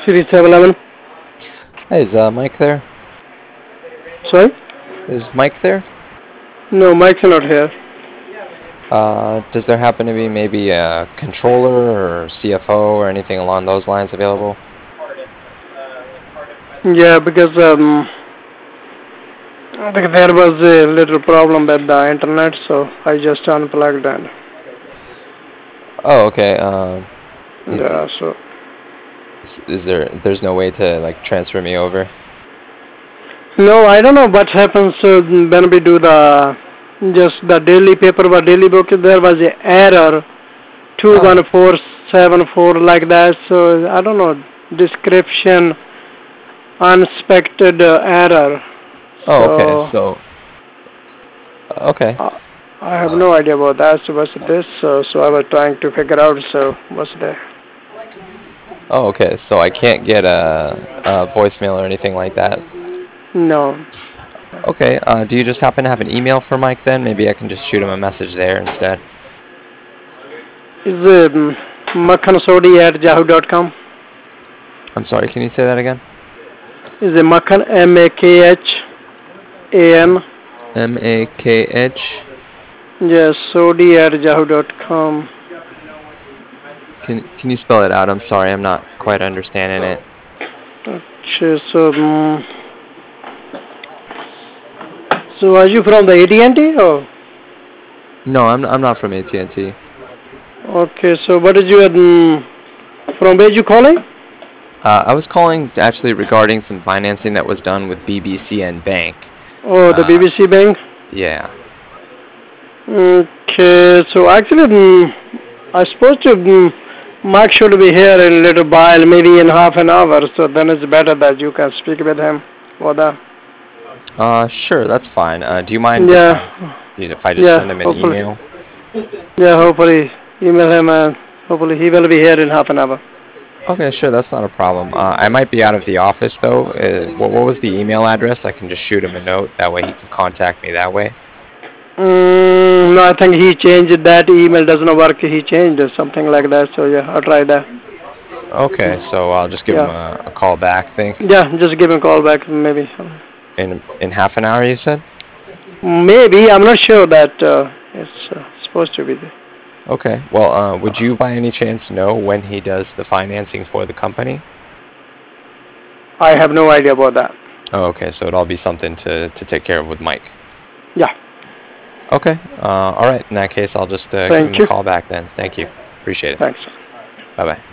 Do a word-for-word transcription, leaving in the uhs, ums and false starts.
Series seven eleven. Hey, is uh, Mike there? Sorry? Is Mike there? No, Mike's not here. Uh, does there happen to be maybe a controller or C F O or anything along those lines available? Yeah, because um, I think there was a little problem with the internet, so I just unplugged and Oh, okay. Um, i- yeah, so is, is there? There's no way to like transfer me over? no, I don't know what happens uh, when we do the just the daily paper or daily book. There was a error two one Oh. four seven four like that. So I don't know description unexpected uh, error. Oh, okay. So So, okay. uh, I have Uh, no idea about that. So what's this? So so I was trying to figure out. So what's the oh, okay. So I can't get a, a voicemail or anything like that. no? Okay. Uh, do you just happen to have an email for Mike then? Maybe I can just shoot him a message there instead. Is um, makhansodi at yahoo dot com? I'm sorry. Can you say that again? Is it Makhan M A K H A N? M A K H. Yes, Sodi at yahoo dot com. Can Can you spell it out? I'm sorry. I'm not quite understanding it. Okay, so um, so are you from the A T and T? Oh, No, I'm I'm not from A T and T. okay. So what is your um, from where you calling? Uh, I was calling actually regarding some financing that was done with B B C N Bank. Oh, the Uh, B B C Bank. yeah. Okay, so actually, um, I suppose to um, Mark should be here in a little while, maybe in half an hour. So then it's better that you can speak with him. For that. Uh, sure, that's fine. Uh, do you mind if I Yeah, if I just send yeah. him an Hopefully, email? yeah. Hopefully, email him and hopefully he will be here in half an hour. Okay, sure, that's not a problem. Uh, I might be out of the office though. Uh, what what was the email address? I can just shoot him a note. That way he can contact me that way. Mm, no, I think he changed that. Email doesn't work. He changed it, something like that. So yeah, I'll try that. Okay, so I'll just give him Yeah, a, a call back. Think yeah. Just give him a call back, maybe. in in half an hour. You said. Maybe I'm not sure that uh, it's uh, supposed to be there. Okay. Well, uh, would you by any chance know when he does the financing for the company? I have no idea about that. Oh, okay. So it'll all be something to, to take care of with Mike. Yeah. Okay. Uh, all right. In that case, I'll just uh, give him Thank a you. call back then. Thank you. Appreciate it. Thanks. Bye bye.